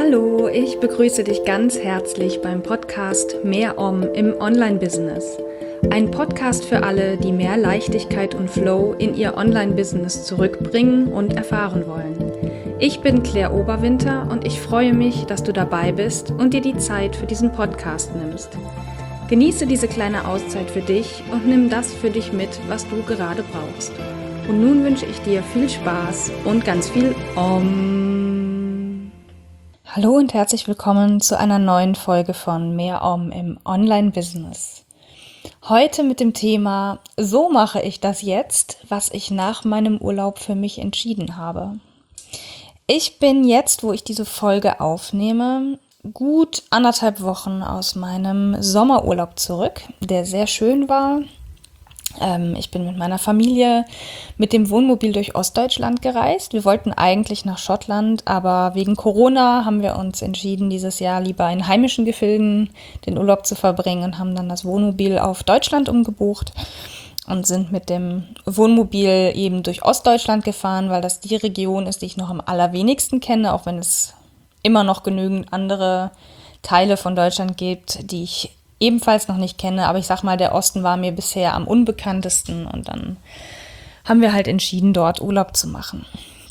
Hallo, ich begrüße dich ganz herzlich beim Podcast Mehr Om im Online-Business. Ein Podcast für alle, die mehr Leichtigkeit und Flow in ihr Online-Business zurückbringen und erfahren wollen. Ich bin Claire Oberwinter und ich freue mich, dass du dabei bist und dir die Zeit für diesen Podcast nimmst. Genieße diese kleine Auszeit für dich und nimm das für dich mit, was du gerade brauchst. Und nun wünsche ich dir viel Spaß und ganz viel Om. Hallo und herzlich willkommen zu einer neuen Folge von Mehr Om im Online-Business. Heute mit dem Thema: So mache ich das jetzt, was ich nach meinem Urlaub für mich entschieden habe. Ich bin jetzt, wo ich diese Folge aufnehme, gut 1,5 Wochen aus meinem Sommerurlaub zurück, der sehr schön war. Ich bin mit meiner Familie mit dem Wohnmobil durch Ostdeutschland gereist. Wir wollten eigentlich nach Schottland, aber wegen Corona haben wir uns entschieden, dieses Jahr lieber in heimischen Gefilden den Urlaub zu verbringen und haben dann das Wohnmobil auf Deutschland umgebucht und sind mit dem Wohnmobil eben durch Ostdeutschland gefahren, weil das die Region ist, die ich noch am allerwenigsten kenne, auch wenn es immer noch genügend andere Teile von Deutschland gibt, die ich ebenfalls noch nicht kenne, aber ich sag mal, der Osten war mir bisher am unbekanntesten und dann haben wir halt entschieden, dort Urlaub zu machen.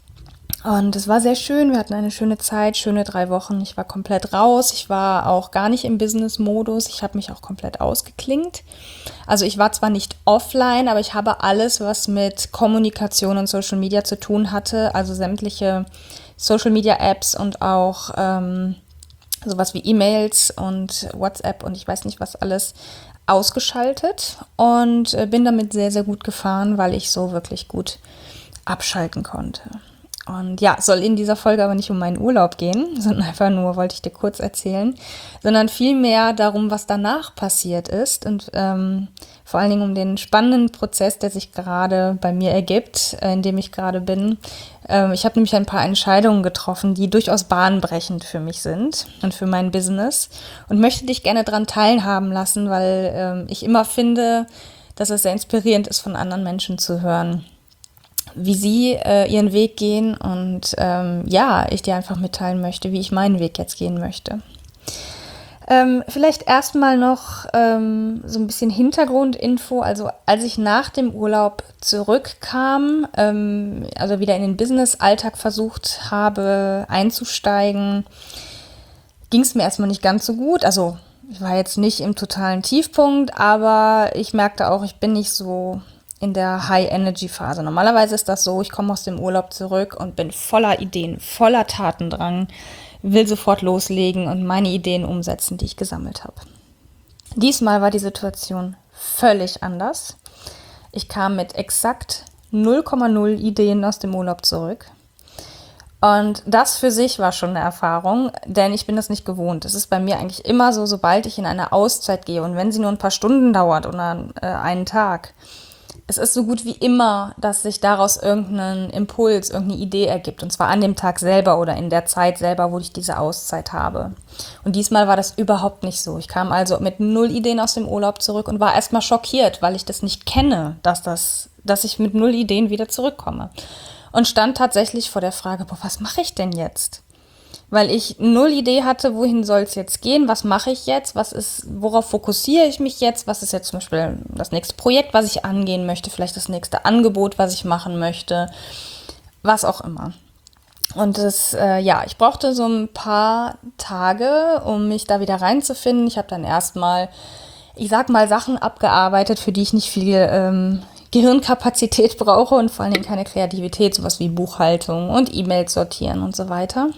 Und es war sehr schön, wir hatten eine schöne Zeit, schöne 3 Wochen. Ich war komplett raus, ich war auch gar nicht im Business-Modus, ich habe mich auch komplett ausgeklingt. Also ich war zwar nicht offline, aber ich habe alles, was mit Kommunikation und Social Media zu tun hatte, also sämtliche Social Media Apps und auch sowas wie E-Mails und WhatsApp und ich weiß nicht was alles, ausgeschaltet und bin damit sehr, sehr gut gefahren, weil ich so wirklich gut abschalten konnte. Und ja, soll in dieser Folge aber nicht um meinen Urlaub gehen, sondern einfach nur, wollte ich dir kurz erzählen, sondern vielmehr darum, was danach passiert ist und vor allen Dingen um den spannenden Prozess, der sich gerade bei mir ergibt, in dem ich gerade bin. Ich habe nämlich ein paar Entscheidungen getroffen, die durchaus bahnbrechend für mich sind und für mein Business und möchte dich gerne daran teilhaben lassen, weil ich immer finde, dass es sehr inspirierend ist, von anderen Menschen zu hören, wie sie ihren Weg gehen und ich dir einfach mitteilen möchte, wie ich meinen Weg jetzt gehen möchte. Vielleicht erstmal noch so ein bisschen Hintergrundinfo. Also als ich nach dem Urlaub zurückkam, also wieder in den Business-Alltag versucht habe einzusteigen, ging es mir erstmal nicht ganz so gut. Also ich war jetzt nicht im totalen Tiefpunkt, aber ich merkte auch, ich bin nicht so in der High-Energy-Phase. Normalerweise ist das so, ich komme aus dem Urlaub zurück und bin voller Ideen, voller Tatendrang, will sofort loslegen und meine Ideen umsetzen, die ich gesammelt habe. Diesmal war die Situation völlig anders. Ich kam mit exakt 0,0 Ideen aus dem Urlaub zurück. Und das für sich war schon eine Erfahrung, denn ich bin das nicht gewohnt. Es ist bei mir eigentlich immer so, sobald ich in eine Auszeit gehe und wenn sie nur ein paar Stunden dauert oder einen Tag, es ist so gut wie immer, dass sich daraus irgendein Impuls, irgendeine Idee ergibt. Und zwar an dem Tag selber oder in der Zeit selber, wo ich diese Auszeit habe. Und diesmal war das überhaupt nicht so. Ich kam also mit 0 Ideen aus dem Urlaub zurück und war erstmal schockiert, weil ich das nicht kenne, dass ich mit 0 Ideen wieder zurückkomme. Und stand tatsächlich vor der Frage, was mache ich denn jetzt? Weil ich 0 Idee hatte, wohin soll es jetzt gehen, was mache ich jetzt, worauf fokussiere ich mich jetzt, was ist jetzt zum Beispiel das nächste Projekt, was ich angehen möchte, vielleicht das nächste Angebot, was ich machen möchte, was auch immer. Und ich brauchte so ein paar Tage, um mich da wieder reinzufinden. Ich habe dann erstmal, Sachen abgearbeitet, für die ich nicht viel Gehirnkapazität brauche und vor allen Dingen keine Kreativität, sowas wie Buchhaltung und E-Mails sortieren und so weiter.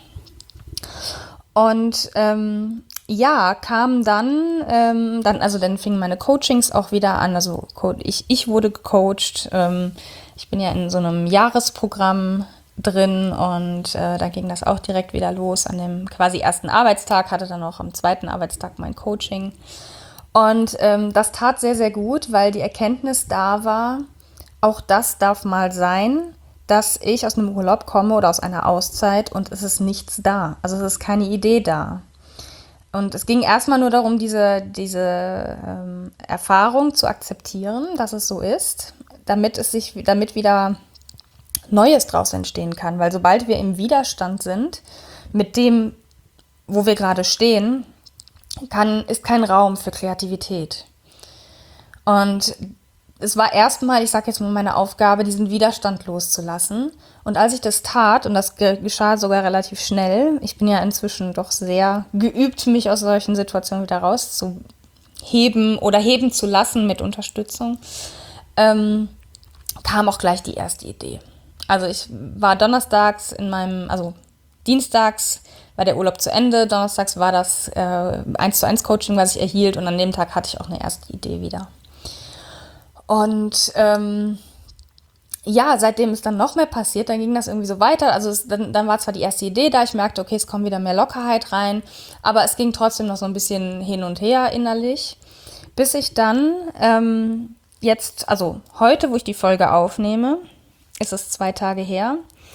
Und kam dann fingen meine Coachings auch wieder an. Also ich wurde gecoacht. Ich bin ja in so einem Jahresprogramm drin und da ging das auch direkt wieder los. An dem quasi ersten Arbeitstag hatte dann auch am zweiten Arbeitstag mein Coaching. Und das tat sehr, sehr gut, weil die Erkenntnis da war, auch das darf mal sein, dass ich aus einem Urlaub komme oder aus einer Auszeit und es ist nichts da. Also es ist keine Idee da. Und es ging erstmal nur darum, diese Erfahrung zu akzeptieren, dass es so ist, damit wieder Neues draus entstehen kann. Weil sobald wir im Widerstand sind mit dem, wo wir gerade stehen, ist kein Raum für Kreativität. Und es war erstmal, ich sage jetzt mal, meine Aufgabe, diesen Widerstand loszulassen. Und als ich das tat, und das geschah sogar relativ schnell, ich bin ja inzwischen doch sehr geübt, mich aus solchen Situationen wieder rauszuheben oder heben zu lassen mit Unterstützung, kam auch gleich die erste Idee. Also ich war dienstags war der Urlaub zu Ende, donnerstags war das 1:1 Coaching, was ich erhielt, und an dem Tag hatte ich auch eine erste Idee wieder. Und seitdem ist dann noch mehr passiert, dann ging das irgendwie so weiter. Also dann war zwar die erste Idee da, ich merkte, okay, es kommt wieder mehr Lockerheit rein, aber es ging trotzdem noch so ein bisschen hin und her innerlich, bis ich dann heute, wo ich die Folge aufnehme, ist es 2 Tage her,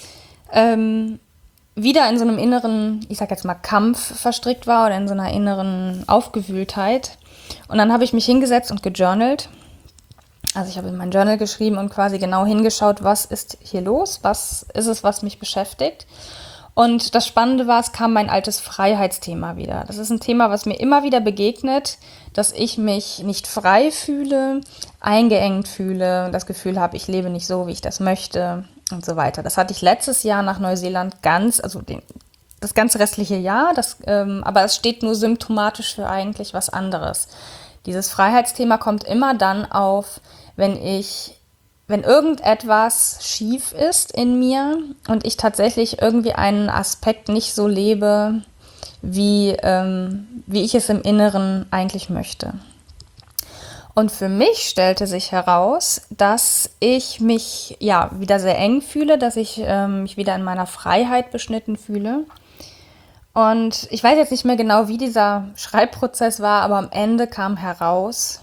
wieder in so einem inneren, ich sag jetzt mal, Kampf verstrickt war oder in so einer inneren Aufgewühltheit. Und dann habe ich mich hingesetzt und gejournalt. Also ich habe in mein Journal geschrieben und quasi genau hingeschaut, was ist hier los, was ist es, was mich beschäftigt. Und das Spannende war, es kam mein altes Freiheitsthema wieder. Das ist ein Thema, was mir immer wieder begegnet, dass ich mich nicht frei fühle, eingeengt fühle, das Gefühl habe, ich lebe nicht so, wie ich das möchte und so weiter. Das hatte ich letztes Jahr nach Neuseeland das ganze restliche Jahr, aber es steht nur symptomatisch für eigentlich was anderes. Dieses Freiheitsthema kommt immer dann auf, wenn irgendetwas schief ist in mir und ich tatsächlich irgendwie einen Aspekt nicht so lebe, wie ich es im Inneren eigentlich möchte. Und für mich stellte sich heraus, dass ich mich wieder sehr eng fühle, dass ich mich wieder in meiner Freiheit beschnitten fühle. Und ich weiß jetzt nicht mehr genau, wie dieser Schreibprozess war, aber am Ende kam heraus,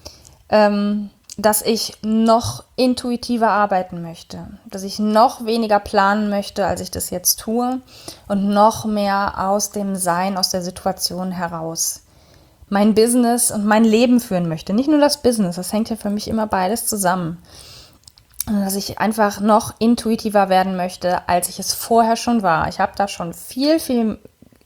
dass ich noch intuitiver arbeiten möchte, dass ich noch weniger planen möchte, als ich das jetzt tue, und noch mehr aus dem Sein, aus der Situation heraus mein Business und mein Leben führen möchte. Nicht nur das Business, das hängt ja für mich immer beides zusammen. Und dass ich einfach noch intuitiver werden möchte, als ich es vorher schon war. Ich habe da schon bin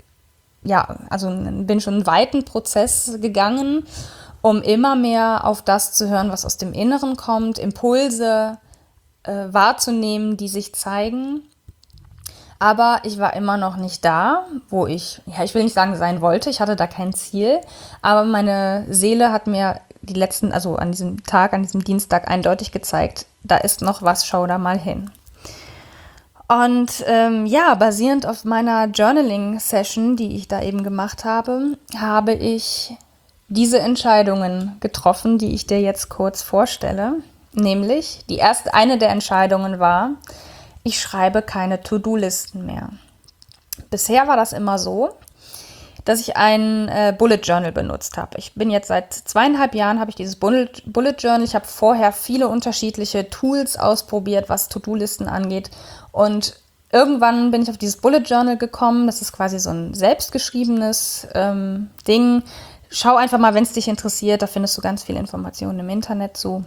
schon einen weiten Prozess gegangen, um immer mehr auf das zu hören, was aus dem Inneren kommt, Impulse wahrzunehmen, die sich zeigen. Aber ich war immer noch nicht da, wo ich will nicht sagen, sein wollte. Ich hatte da kein Ziel. Aber meine Seele hat mir an diesem Dienstag eindeutig gezeigt, da ist noch was, schau da mal hin. Und basierend auf meiner Journaling-Session, die ich da eben gemacht habe, habe ich diese Entscheidungen getroffen, die ich dir jetzt kurz vorstelle. Nämlich, eine der Entscheidungen war, ich schreibe keine To-Do-Listen mehr. Bisher war das immer so, dass ich ein Bullet Journal benutzt habe. Ich bin jetzt seit 2,5 Jahren, habe ich dieses Bullet Journal. Ich habe vorher viele unterschiedliche Tools ausprobiert, was To-Do-Listen angeht. Und irgendwann bin ich auf dieses Bullet Journal gekommen. Das ist quasi so ein selbstgeschriebenes Ding. Schau einfach mal, wenn es dich interessiert. Da findest du ganz viele Informationen im Internet zu.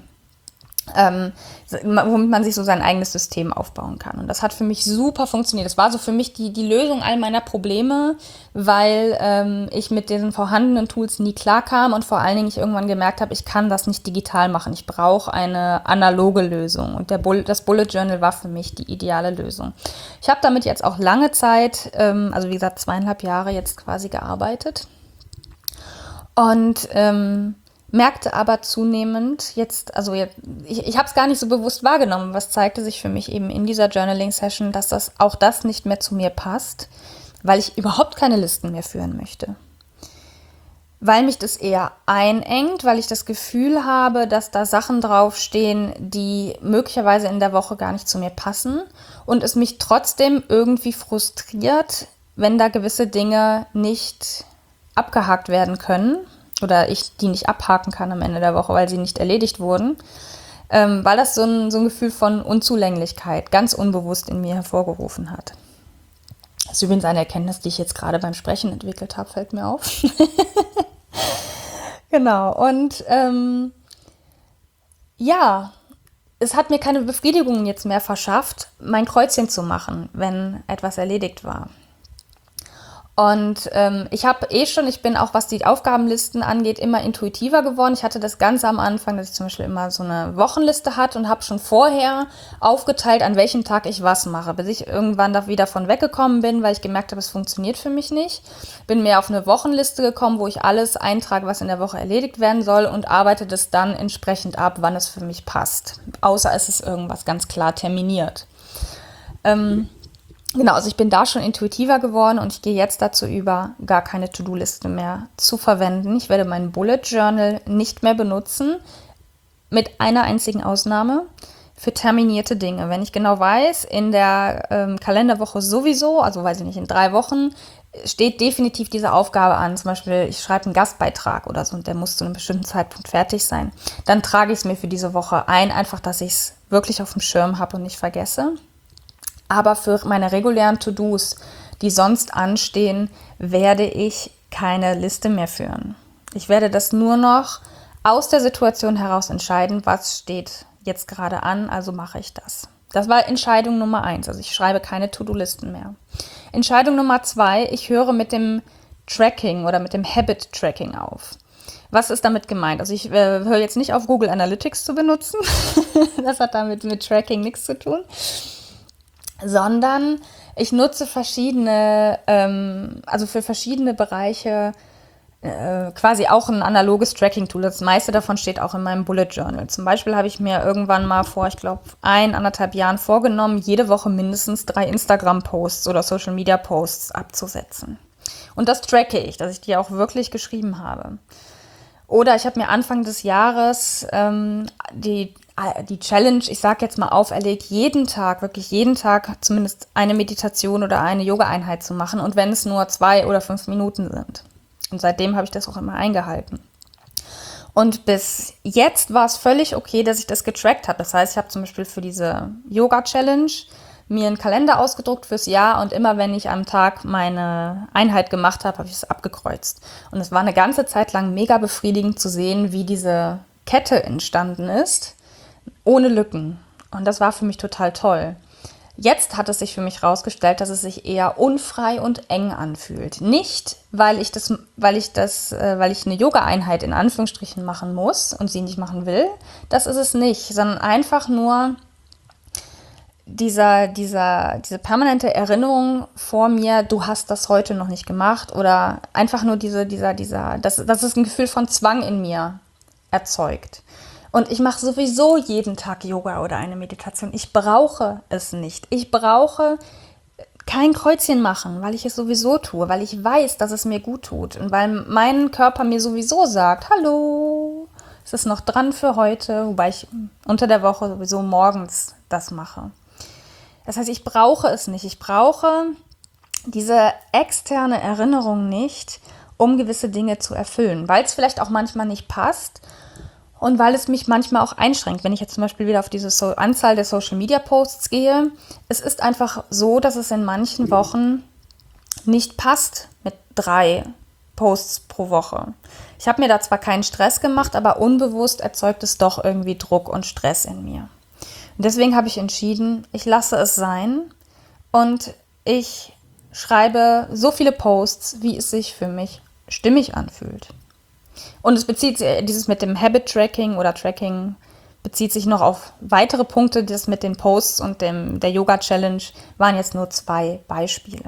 Womit man sich so sein eigenes System aufbauen kann. Und das hat für mich super funktioniert. Das war so für mich die Lösung all meiner Probleme, weil ich mit diesen vorhandenen Tools nie klarkam und vor allen Dingen ich irgendwann gemerkt habe, ich kann das nicht digital machen. Ich brauche eine analoge Lösung. Und das Bullet Journal war für mich die ideale Lösung. Ich habe damit jetzt auch lange Zeit, wie gesagt 2,5 Jahre jetzt quasi gearbeitet. Und merkte aber zunehmend ich habe es gar nicht so bewusst wahrgenommen, was zeigte sich für mich eben in dieser Journaling-Session, dass das nicht mehr zu mir passt, weil ich überhaupt keine Listen mehr führen möchte. Weil mich das eher einengt, weil ich das Gefühl habe, dass da Sachen draufstehen, die möglicherweise in der Woche gar nicht zu mir passen und es mich trotzdem irgendwie frustriert, wenn da gewisse Dinge nicht abgehakt werden können. Oder ich die nicht abhaken kann am Ende der Woche, weil sie nicht erledigt wurden, weil das so ein Gefühl von Unzulänglichkeit ganz unbewusst in mir hervorgerufen hat. Das ist übrigens eine Erkenntnis, die ich jetzt gerade beim Sprechen entwickelt habe, fällt mir auf. Genau, und es hat mir keine Befriedigung jetzt mehr verschafft, mein Kreuzchen zu machen, wenn etwas erledigt war. Und ich bin auch, was die Aufgabenlisten angeht, immer intuitiver geworden. Ich hatte das ganz am Anfang, dass ich zum Beispiel immer so eine Wochenliste hatte und habe schon vorher aufgeteilt, an welchem Tag ich was mache, bis ich irgendwann da wieder von weggekommen bin, weil ich gemerkt habe, es funktioniert für mich nicht. Bin mehr auf eine Wochenliste gekommen, wo ich alles eintrage, was in der Woche erledigt werden soll und arbeite das dann entsprechend ab, wann es für mich passt. Außer es ist irgendwas ganz klar terminiert. Genau, also ich bin da schon intuitiver geworden und ich gehe jetzt dazu über, gar keine To-Do-Liste mehr zu verwenden. Ich werde meinen Bullet Journal nicht mehr benutzen, mit einer einzigen Ausnahme, für terminierte Dinge. Wenn ich genau weiß, in der Kalenderwoche sowieso, also weiß ich nicht, in 3 Wochen, steht definitiv diese Aufgabe an. Zum Beispiel, ich schreibe einen Gastbeitrag oder so und der muss zu einem bestimmten Zeitpunkt fertig sein. Dann trage ich es mir für diese Woche ein, einfach, dass ich es wirklich auf dem Schirm habe und nicht vergesse. Aber für meine regulären To-Dos, die sonst anstehen, werde ich keine Liste mehr führen. Ich werde das nur noch aus der Situation heraus entscheiden, was steht jetzt gerade an, also mache ich das. Das war Entscheidung Nummer 1, also ich schreibe keine To-Do-Listen mehr. Entscheidung Nummer 2, ich höre mit dem Tracking oder mit dem Habit-Tracking auf. Was ist damit gemeint? Also ich höre jetzt nicht auf, Google Analytics zu benutzen. Das hat damit mit Tracking nichts zu tun. Sondern ich nutze verschiedene, also für verschiedene Bereiche quasi auch ein analoges Tracking-Tool. Das meiste davon steht auch in meinem Bullet Journal. Zum Beispiel habe ich mir irgendwann mal vor, ich glaube, 1,5 Jahren vorgenommen, jede Woche mindestens 3 Instagram-Posts oder Social-Media-Posts abzusetzen. Und das tracke ich, dass ich die auch wirklich geschrieben habe. Oder ich habe mir Anfang des Jahres die Challenge, ich sage jetzt mal auferlegt, wirklich jeden Tag zumindest eine Meditation oder eine Yoga-Einheit zu machen und wenn es nur 2 oder 5 Minuten sind. Und seitdem habe ich das auch immer eingehalten. Und bis jetzt war es völlig okay, dass ich das getrackt habe. Das heißt, ich habe zum Beispiel für diese Yoga-Challenge mir einen Kalender ausgedruckt fürs Jahr und immer wenn ich am Tag meine Einheit gemacht habe, habe ich es abgekreuzt. Und es war eine ganze Zeit lang mega befriedigend zu sehen, wie diese Kette entstanden ist, ohne Lücken. Und das war für mich total toll. Jetzt hat es sich für mich herausgestellt, dass es sich eher unfrei und eng anfühlt. Nicht, weil ich eine Yoga-Einheit in Anführungsstrichen machen muss und sie nicht machen will. Das ist es nicht, sondern einfach nur diese permanente Erinnerung vor mir, du hast das heute noch nicht gemacht oder einfach nur dass es ein Gefühl von Zwang in mir erzeugt. Und ich mache sowieso jeden Tag Yoga oder eine Meditation. Ich brauche es nicht. Ich brauche kein Kreuzchen machen, weil ich es sowieso tue, weil ich weiß, dass es mir gut tut und weil mein Körper mir sowieso sagt, hallo, es ist noch dran für heute, wobei ich unter der Woche sowieso morgens das mache. Das heißt, ich brauche es nicht. Ich brauche diese externe Erinnerung nicht, um gewisse Dinge zu erfüllen, weil es vielleicht auch manchmal nicht passt und weil es mich manchmal auch einschränkt. Wenn ich jetzt zum Beispiel wieder auf diese Anzahl der Social-Media-Posts gehe, es ist einfach so, dass es in manchen Wochen nicht passt mit 3 Posts pro Woche. Ich habe mir da zwar keinen Stress gemacht, aber unbewusst erzeugt es doch irgendwie Druck und Stress in mir. Und deswegen habe ich entschieden, ich lasse es sein und ich schreibe so viele Posts, wie es sich für mich stimmig anfühlt. Und dieses mit dem Habit-Tracking oder Tracking bezieht sich noch auf weitere Punkte. Das mit den Posts und der Yoga-Challenge waren jetzt nur 2 Beispiele.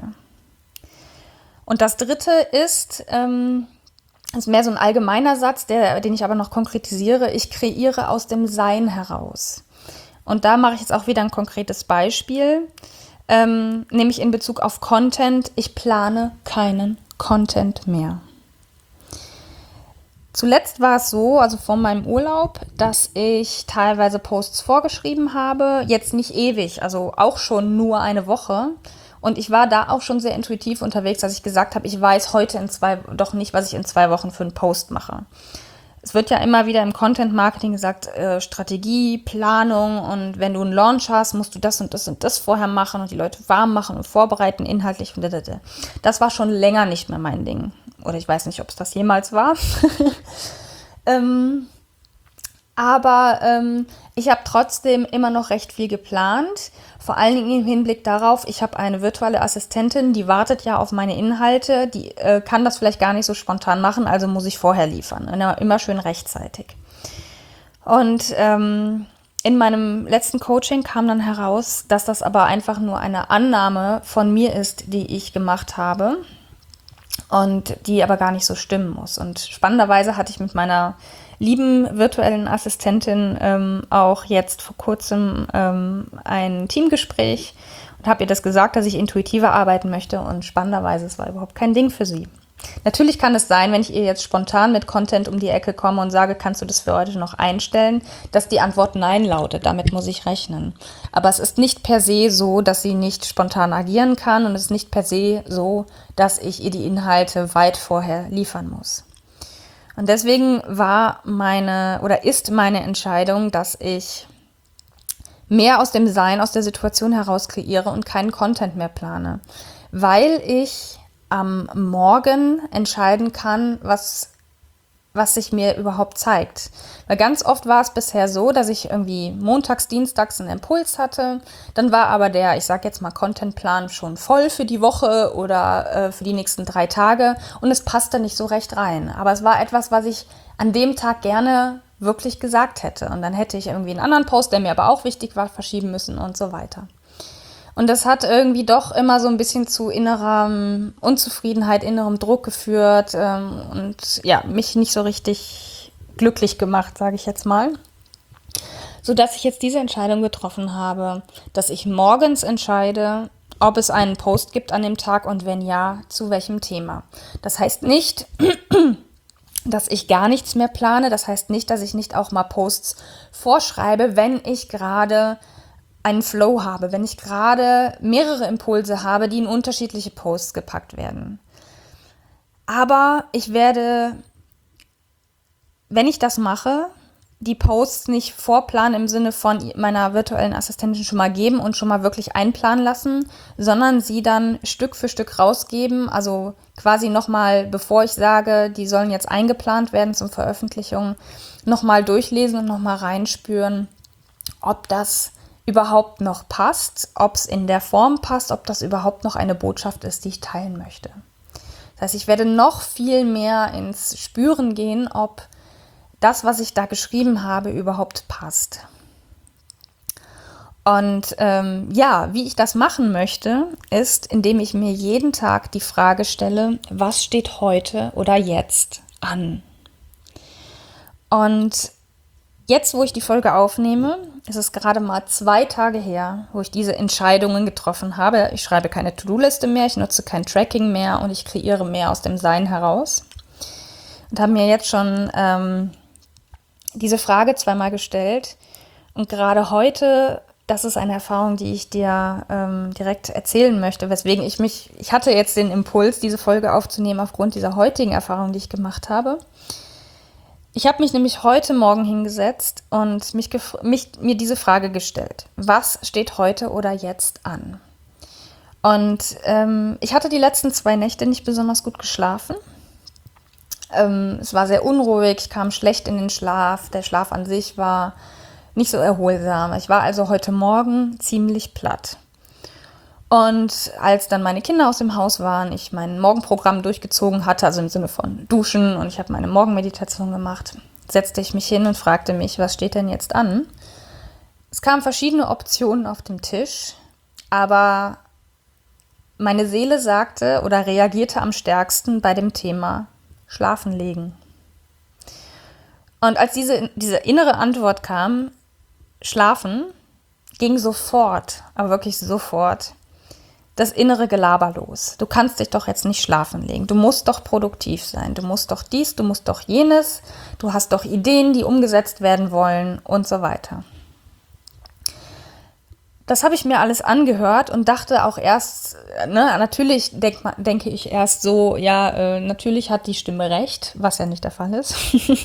Und das dritte ist mehr so ein allgemeiner Satz, den ich aber noch konkretisiere. Ich kreiere aus dem Sein heraus. Und da mache ich jetzt auch wieder ein konkretes Beispiel, nämlich in Bezug auf Content. Ich plane keinen Content mehr. Zuletzt war es so, also vor meinem Urlaub, dass ich teilweise Posts vorgeschrieben habe, jetzt nicht ewig, also auch schon nur eine Woche. Und ich war da auch schon sehr intuitiv unterwegs, dass ich gesagt habe, ich weiß heute doch nicht, was ich in 2 Wochen für einen Post mache. Es wird ja immer wieder im Content-Marketing gesagt, Strategie, Planung und wenn du einen Launch hast, musst du das und das und das vorher machen und die Leute warm machen und vorbereiten, inhaltlich und da. Das war schon länger nicht mehr mein Ding. Oder ich weiß nicht, ob es das jemals war. Aber ich habe trotzdem immer noch recht viel geplant. Vor allen Dingen im Hinblick darauf, ich habe eine virtuelle Assistentin, die wartet ja auf meine Inhalte. Die kann das vielleicht gar nicht so spontan machen, also muss ich vorher liefern. Immer schön rechtzeitig. Und in meinem letzten Coaching kam dann heraus, dass das aber einfach nur eine Annahme von mir ist, die ich gemacht habe und die aber gar nicht so stimmen muss. Und spannenderweise hatte ich mit meiner lieben virtuellen Assistentin auch jetzt vor kurzem ein Teamgespräch und habe ihr das gesagt, dass ich intuitiver arbeiten möchte, und spannenderweise, es war überhaupt kein Ding für sie. Natürlich kann es sein, wenn ich ihr jetzt spontan mit Content um die Ecke komme und sage, kannst du das für heute noch einstellen, dass die Antwort Nein lautet. Damit muss ich rechnen. Aber es ist nicht per se so, dass sie nicht spontan agieren kann, und es ist nicht per se so, dass ich ihr die Inhalte weit vorher liefern muss. Und deswegen ist meine Entscheidung, dass ich mehr aus dem Sein, aus der Situation heraus kreiere und keinen Content mehr plane, weil ich am Morgen entscheiden kann, was sich mir überhaupt zeigt. Weil ganz oft war es bisher so, dass ich irgendwie montags, dienstags einen Impuls hatte, dann war aber der, ich sag jetzt mal, Contentplan schon voll für die Woche oder für die nächsten 3 Tage, und es passte nicht so recht rein. Aber es war etwas, was ich an dem Tag gerne wirklich gesagt hätte, und dann hätte ich irgendwie einen anderen Post, der mir aber auch wichtig war, verschieben müssen und so weiter. Und das hat irgendwie doch immer so ein bisschen zu innerer Unzufriedenheit, innerem Druck geführt und ja, mich nicht so richtig glücklich gemacht, sage ich jetzt mal. Sodass ich jetzt diese Entscheidung getroffen habe, dass ich morgens entscheide, ob es einen Post gibt an dem Tag und wenn ja, zu welchem Thema. Das heißt nicht, dass ich gar nichts mehr plane. Das heißt nicht, dass ich nicht auch mal Posts vorschreibe, wenn ich gerade einen Flow habe, wenn ich gerade mehrere Impulse habe, die in unterschiedliche Posts gepackt werden. Aber ich werde, wenn ich das mache, die Posts nicht vorplanen im Sinne von meiner virtuellen Assistentin schon mal geben und schon mal wirklich einplanen lassen, sondern sie dann Stück für Stück rausgeben, also quasi nochmal, bevor ich sage, die sollen jetzt eingeplant werden zur Veröffentlichung, nochmal durchlesen und nochmal reinspüren, ob das überhaupt noch passt, ob es in der Form passt, ob das überhaupt noch eine Botschaft ist, die ich teilen möchte. Das heißt, ich werde noch viel mehr ins Spüren gehen, ob das, was ich da geschrieben habe, überhaupt passt. Und wie ich das machen möchte, ist, indem ich mir jeden Tag die Frage stelle, was steht heute oder jetzt an? Und jetzt, wo ich die Folge aufnehme, ist es gerade mal 2 Tage her, wo ich diese Entscheidungen getroffen habe. Ich schreibe keine To-Do-Liste mehr, ich nutze kein Tracking mehr und ich kreiere mehr aus dem Sein heraus. Und habe mir jetzt schon diese Frage 2-mal gestellt. Und gerade heute, das ist eine Erfahrung, die ich dir direkt erzählen möchte, weswegen ich hatte jetzt den Impuls, diese Folge aufzunehmen aufgrund dieser heutigen Erfahrung, die ich gemacht habe. Ich habe mich nämlich heute Morgen hingesetzt und mir diese Frage gestellt. Was steht heute oder jetzt an? Und ich hatte die letzten 2 Nächte nicht besonders gut geschlafen. Es war sehr unruhig, ich kam schlecht in den Schlaf. Der Schlaf an sich war nicht so erholsam. Ich war also heute Morgen ziemlich platt. Und als dann meine Kinder aus dem Haus waren, ich mein Morgenprogramm durchgezogen hatte, also im Sinne von Duschen, und ich habe meine Morgenmeditation gemacht, setzte ich mich hin und fragte mich, was steht denn jetzt an? Es kamen verschiedene Optionen auf den Tisch, aber meine Seele sagte oder reagierte am stärksten bei dem Thema Schlafen legen. Und als diese innere Antwort kam, Schlafen, ging sofort, aber wirklich sofort, das innere Gelaber los. Du kannst dich doch jetzt nicht schlafen legen. Du musst doch produktiv sein. Du musst doch dies, du musst doch jenes. Du hast doch Ideen, die umgesetzt werden wollen und so weiter. Das habe ich mir alles angehört und dachte auch erst, natürlich denke ich erst so, natürlich hat die Stimme recht, was ja nicht der Fall ist.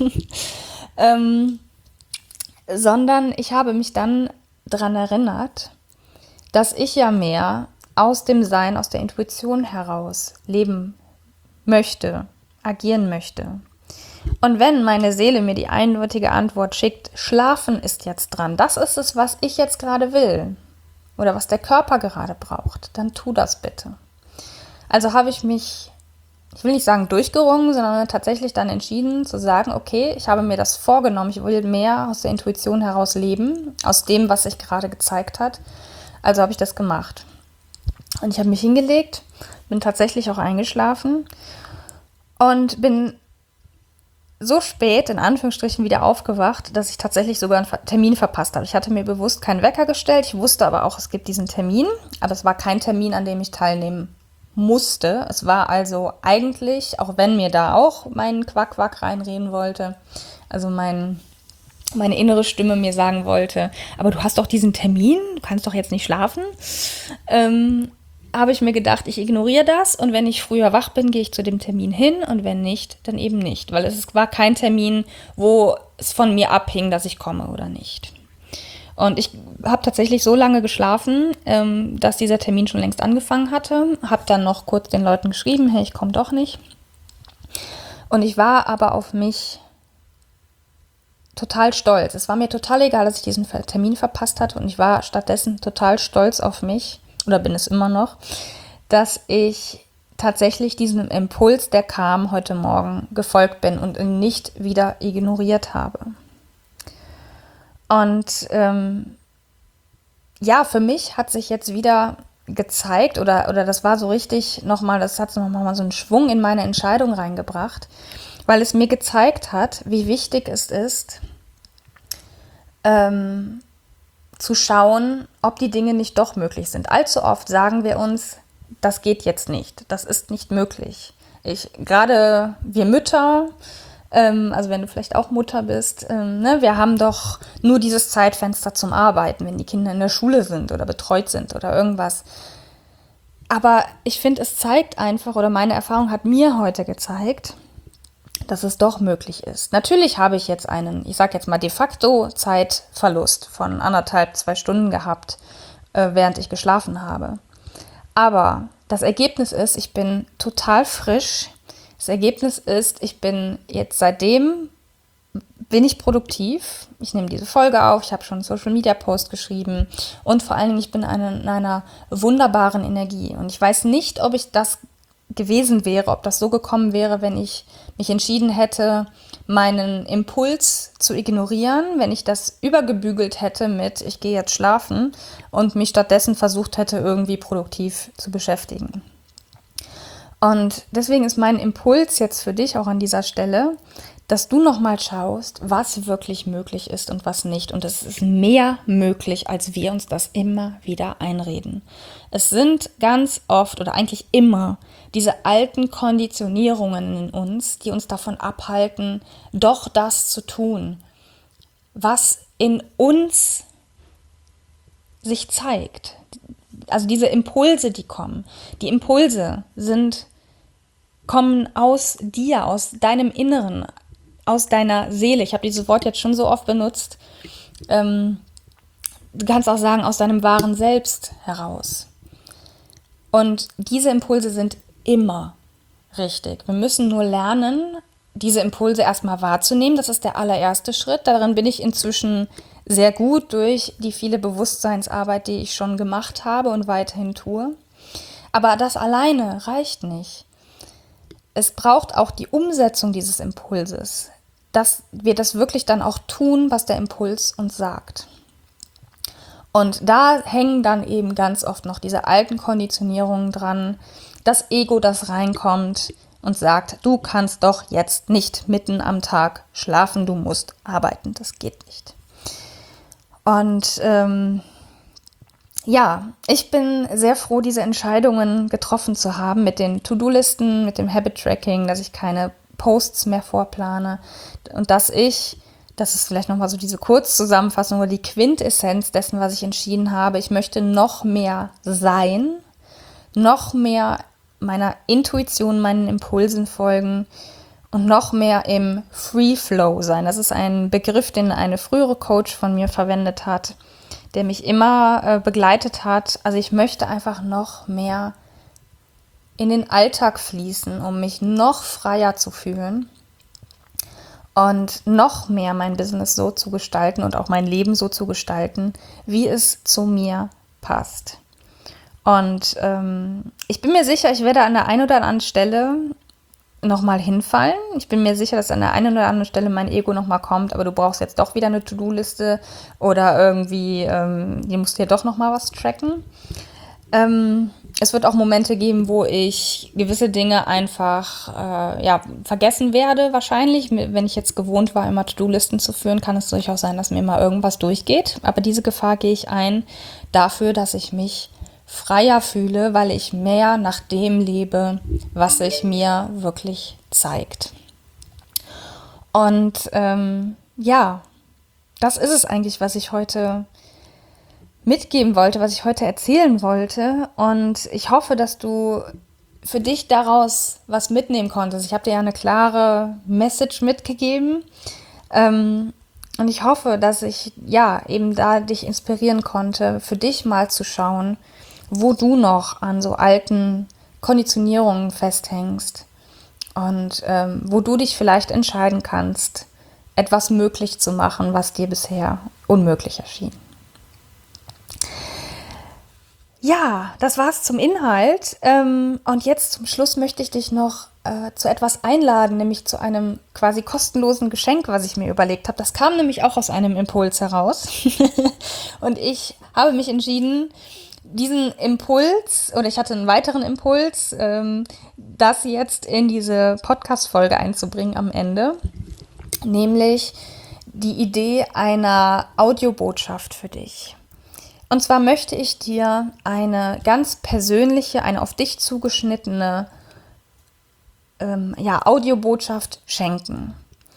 Sondern ich habe mich dann daran erinnert, dass ich ja mehr aus dem Sein, aus der Intuition heraus leben möchte, agieren möchte. Und wenn meine Seele mir die eindeutige Antwort schickt, Schlafen ist jetzt dran, das ist es, was ich jetzt gerade will oder was der Körper gerade braucht, dann tu das bitte. Also habe ich mich, ich will nicht sagen durchgerungen, sondern tatsächlich dann entschieden zu sagen, okay, ich habe mir das vorgenommen, ich will mehr aus der Intuition heraus leben, aus dem, was sich gerade gezeigt hat. Also habe ich das gemacht. Und ich habe mich hingelegt, bin tatsächlich auch eingeschlafen und bin so spät, in Anführungsstrichen, wieder aufgewacht, dass ich tatsächlich sogar einen Termin verpasst habe. Ich hatte mir bewusst keinen Wecker gestellt, ich wusste aber auch, es gibt diesen Termin, aber es war kein Termin, an dem ich teilnehmen musste. Es war also eigentlich, auch wenn mir da auch mein Quack-Quack reinreden wollte, also meine innere Stimme mir sagen wollte, aber du hast doch diesen Termin, du kannst doch jetzt nicht schlafen, habe ich mir gedacht, ich ignoriere das und wenn ich früher wach bin, gehe ich zu dem Termin hin und wenn nicht, dann eben nicht, weil es war kein Termin, wo es von mir abhing, dass ich komme oder nicht. Und ich habe tatsächlich so lange geschlafen, dass dieser Termin schon längst angefangen hatte. Habe dann noch kurz den Leuten geschrieben, hey, ich komme doch nicht. Und ich war aber auf mich total stolz. Es war mir total egal, dass ich diesen Termin verpasst hatte. Und ich war stattdessen total stolz auf mich, oder bin es immer noch, dass ich tatsächlich diesem Impuls, der kam heute Morgen, gefolgt bin und ihn nicht wieder ignoriert habe. Und ja, für mich hat sich jetzt wieder gezeigt, oder das war so richtig nochmal, das hat nochmal so einen Schwung in meine Entscheidung reingebracht, weil es mir gezeigt hat, wie wichtig es ist, zu schauen, ob die Dinge nicht doch möglich sind. Allzu oft sagen wir uns, das geht jetzt nicht, das ist nicht möglich. Gerade wir Mütter, also wenn du vielleicht auch Mutter bist, wir haben doch nur dieses Zeitfenster zum Arbeiten, wenn die Kinder in der Schule sind oder betreut sind oder irgendwas. Aber ich finde, es zeigt einfach, oder meine Erfahrung hat mir heute gezeigt, dass es doch möglich ist. Natürlich habe ich jetzt einen, ich sage jetzt mal de facto Zeitverlust von 1,5-2 Stunden gehabt, während ich geschlafen habe. Aber das Ergebnis ist, ich bin total frisch. Das Ergebnis ist, ich bin jetzt seitdem, bin ich produktiv. Ich nehme diese Folge auf, ich habe schon einen Social-Media-Post geschrieben und vor allen Dingen, ich bin in einer wunderbaren Energie. Und ich weiß nicht, ob ich das gewesen wäre, ob das so gekommen wäre, wenn ich mich entschieden hätte, meinen Impuls zu ignorieren, wenn ich das übergebügelt hätte mit, ich gehe jetzt schlafen und mich stattdessen versucht hätte, irgendwie produktiv zu beschäftigen. Und deswegen ist mein Impuls jetzt für dich auch an dieser Stelle, dass du nochmal schaust, was wirklich möglich ist und was nicht. Und es ist mehr möglich, als wir uns das immer wieder einreden. Es sind ganz oft oder eigentlich immer diese alten Konditionierungen in uns, die uns davon abhalten, doch das zu tun, was in uns sich zeigt. Also diese Impulse, die kommen. Die Impulse kommen aus dir, aus deinem Inneren, aus deiner Seele. Ich habe dieses Wort jetzt schon so oft benutzt. Du kannst auch sagen, aus deinem wahren Selbst heraus. Und diese Impulse sind immer richtig. Wir müssen nur lernen, diese Impulse erstmal wahrzunehmen. Das ist der allererste Schritt. Darin bin ich inzwischen sehr gut durch die viele Bewusstseinsarbeit, die ich schon gemacht habe und weiterhin tue. Aber das alleine reicht nicht. Es braucht auch die Umsetzung dieses Impulses, dass wir das wirklich dann auch tun, was der Impuls uns sagt. Und da hängen dann eben ganz oft noch diese alten Konditionierungen dran, das Ego, das reinkommt und sagt, du kannst doch jetzt nicht mitten am Tag schlafen, du musst arbeiten, das geht nicht. Und ich bin sehr froh, diese Entscheidungen getroffen zu haben mit den To-Do-Listen, mit dem Habit-Tracking, dass ich keine Posts mehr vorplane und das ist vielleicht nochmal so diese Kurzzusammenfassung oder die Quintessenz dessen, was ich entschieden habe. Ich möchte noch mehr sein, noch mehr meiner Intuition, meinen Impulsen folgen und noch mehr im Free Flow sein. Das ist ein Begriff, den eine frühere Coach von mir verwendet hat, der mich immer begleitet hat. Also ich möchte einfach noch mehr in den Alltag fließen, um mich noch freier zu fühlen. und noch mehr mein Business so zu gestalten und auch mein Leben so zu gestalten, wie es zu mir passt. Und ich bin mir sicher, ich werde an der einen oder anderen Stelle nochmal hinfallen. Ich bin mir sicher, dass an der einen oder anderen Stelle mein Ego nochmal kommt, aber du brauchst jetzt doch wieder eine To-Do-Liste oder irgendwie, ihr musst hier doch nochmal was tracken. Es wird auch Momente geben, wo ich gewisse Dinge einfach vergessen werde wahrscheinlich. Wenn ich jetzt gewohnt war, immer To-Do-Listen zu führen, kann es durchaus sein, dass mir mal irgendwas durchgeht. Aber diese Gefahr gehe ich ein dafür, dass ich mich freier fühle, weil ich mehr nach dem lebe, was sich mir wirklich zeigt. Und das ist es eigentlich, was ich heute mitgeben wollte, was ich heute erzählen wollte. Und ich hoffe, dass du für dich daraus was mitnehmen konntest. Ich habe dir ja eine klare Message mitgegeben. Und ich hoffe, dass ich eben da dich inspirieren konnte, für dich mal zu schauen, wo du noch an so alten Konditionierungen festhängst und wo du dich vielleicht entscheiden kannst, etwas möglich zu machen, was dir bisher unmöglich erschien. Ja, das war's zum Inhalt. Und jetzt zum Schluss möchte ich dich noch zu etwas einladen, nämlich zu einem quasi kostenlosen Geschenk, was ich mir überlegt habe. Das kam nämlich auch aus einem Impuls heraus. Und ich habe mich entschieden, diesen Impuls, oder ich hatte einen weiteren Impuls, das jetzt in diese Podcast-Folge einzubringen am Ende, nämlich die Idee einer Audiobotschaft für dich. Und zwar möchte ich dir eine ganz persönliche, eine auf dich zugeschnittene Audiobotschaft schenken.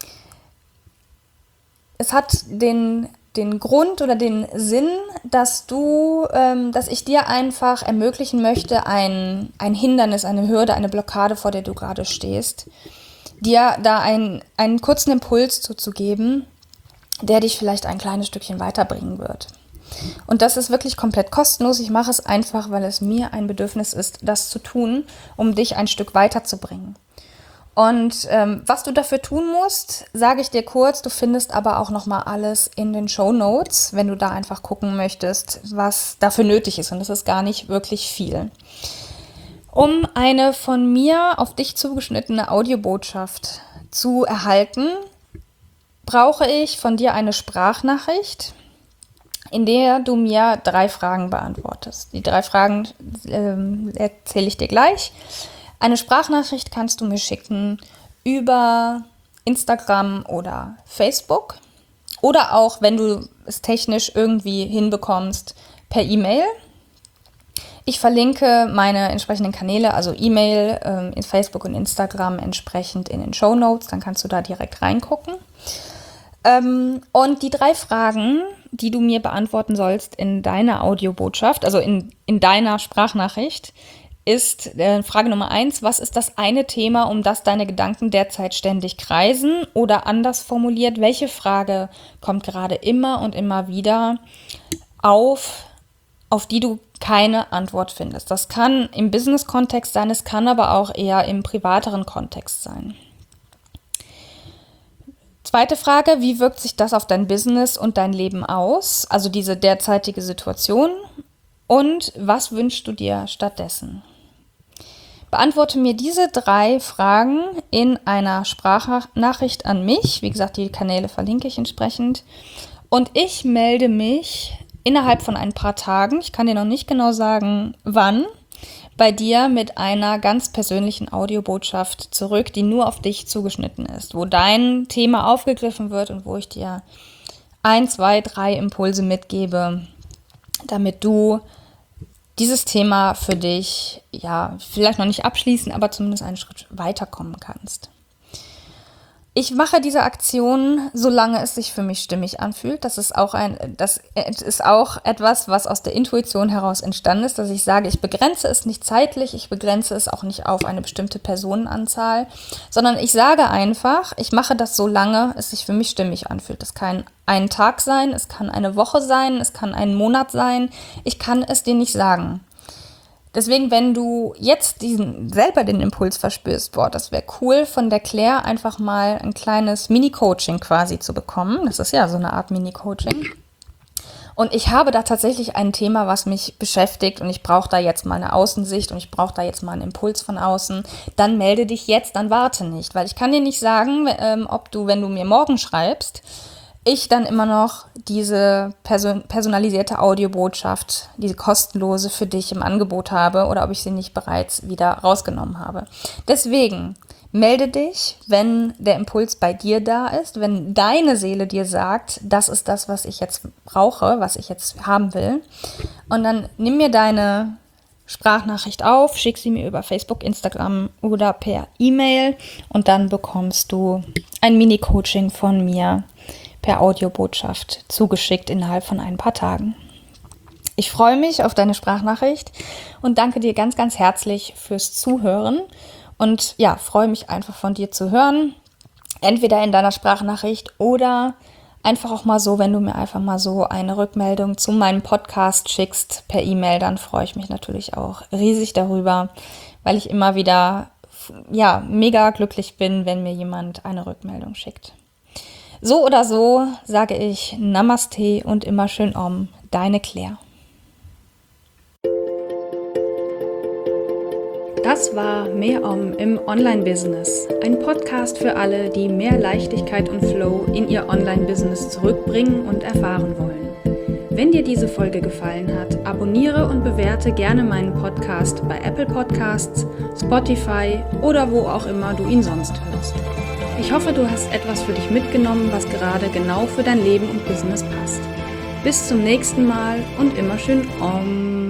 Es hat den Grund oder den Sinn, dass ich dir einfach ermöglichen möchte, ein Hindernis, eine Hürde, eine Blockade, vor der du gerade stehst, dir da einen kurzen Impuls zuzugeben, der dich vielleicht ein kleines Stückchen weiterbringen wird. Und das ist wirklich komplett kostenlos. Ich mache es einfach, weil es mir ein Bedürfnis ist, das zu tun, um dich ein Stück weiterzubringen. Und was du dafür tun musst, sage ich dir kurz. Du findest aber auch nochmal alles in den Shownotes, wenn du da einfach gucken möchtest, was dafür nötig ist. Und das ist gar nicht wirklich viel. Um eine von mir auf dich zugeschnittene Audiobotschaft zu erhalten, brauche ich von dir eine Sprachnachricht, in der du mir 3 Fragen beantwortest. Die 3 Fragen erzähle ich dir gleich. Eine Sprachnachricht kannst du mir schicken über Instagram oder Facebook oder auch, wenn du es technisch irgendwie hinbekommst, per E-Mail. Ich verlinke meine entsprechenden Kanäle, also E-Mail, in Facebook und Instagram entsprechend in den Shownotes, dann kannst du da direkt reingucken. Und die 3 Fragen, die du mir beantworten sollst in deiner Audiobotschaft, also in deiner Sprachnachricht, ist Frage Nummer 1, was ist das eine Thema, um das deine Gedanken derzeit ständig kreisen? Oder anders formuliert, welche Frage kommt gerade immer und immer wieder auf die du keine Antwort findest? Das kann im Business-Kontext sein, es kann aber auch eher im privateren Kontext sein. Zweite Frage, wie wirkt sich das auf dein Business und dein Leben aus? Also diese derzeitige Situation. Und was wünschst du dir stattdessen? Beantworte mir diese 3 Fragen in einer Sprachnachricht an mich. Wie gesagt, die Kanäle verlinke ich entsprechend. Und ich melde mich innerhalb von ein paar Tagen, ich kann dir noch nicht genau sagen, wann, bei dir mit einer ganz persönlichen Audiobotschaft zurück, die nur auf dich zugeschnitten ist, wo dein Thema aufgegriffen wird und wo ich dir 1, 2, 3 Impulse mitgebe, damit du dieses Thema für dich, vielleicht noch nicht abschließen, aber zumindest einen Schritt weiterkommen kannst. Ich mache diese Aktion, solange es sich für mich stimmig anfühlt. Das ist auch etwas, was aus der Intuition heraus entstanden ist, dass ich sage, ich begrenze es nicht zeitlich, ich begrenze es auch nicht auf eine bestimmte Personenanzahl, sondern ich sage einfach, ich mache das, solange es sich für mich stimmig anfühlt. Das kann ein Tag sein, es kann eine Woche sein, es kann ein Monat sein. Ich kann es dir nicht sagen. Deswegen, wenn du jetzt selber den Impuls verspürst, boah, das wäre cool, von der Claire einfach mal ein kleines Mini-Coaching quasi zu bekommen. Das ist ja so eine Art Mini-Coaching. Und ich habe da tatsächlich ein Thema, was mich beschäftigt und ich brauche da jetzt mal eine Außensicht und ich brauche da jetzt mal einen Impuls von außen. Dann melde dich jetzt, dann warte nicht, weil ich kann dir nicht sagen, ob du, wenn du mir morgen schreibst, ich dann immer noch diese personalisierte Audiobotschaft, diese kostenlose für dich im Angebot habe oder ob ich sie nicht bereits wieder rausgenommen habe. Deswegen melde dich, wenn der Impuls bei dir da ist, wenn deine Seele dir sagt, das ist das, was ich jetzt brauche, was ich jetzt haben will. Und dann nimm mir deine Sprachnachricht auf, schick sie mir über Facebook, Instagram oder per E-Mail und dann bekommst du ein Mini-Coaching von mir per Audiobotschaft zugeschickt innerhalb von ein paar Tagen. Ich freue mich auf deine Sprachnachricht und danke dir ganz, ganz herzlich fürs Zuhören und ja, freue mich einfach von dir zu hören, entweder in deiner Sprachnachricht oder einfach auch mal so, wenn du mir einfach mal so eine Rückmeldung zu meinem Podcast schickst per E-Mail, dann freue ich mich natürlich auch riesig darüber, weil ich immer wieder ja, mega glücklich bin, wenn mir jemand eine Rückmeldung schickt. So oder so sage ich Namaste und immer schön Om, deine Claire. Das war Mehr Om im Online-Business, ein Podcast für alle, die mehr Leichtigkeit und Flow in ihr Online-Business zurückbringen und erfahren wollen. Wenn dir diese Folge gefallen hat, abonniere und bewerte gerne meinen Podcast bei Apple Podcasts, Spotify oder wo auch immer du ihn sonst hörst. Ich hoffe, du hast etwas für dich mitgenommen, was gerade genau für dein Leben und Business passt. Bis zum nächsten Mal und immer schön Om.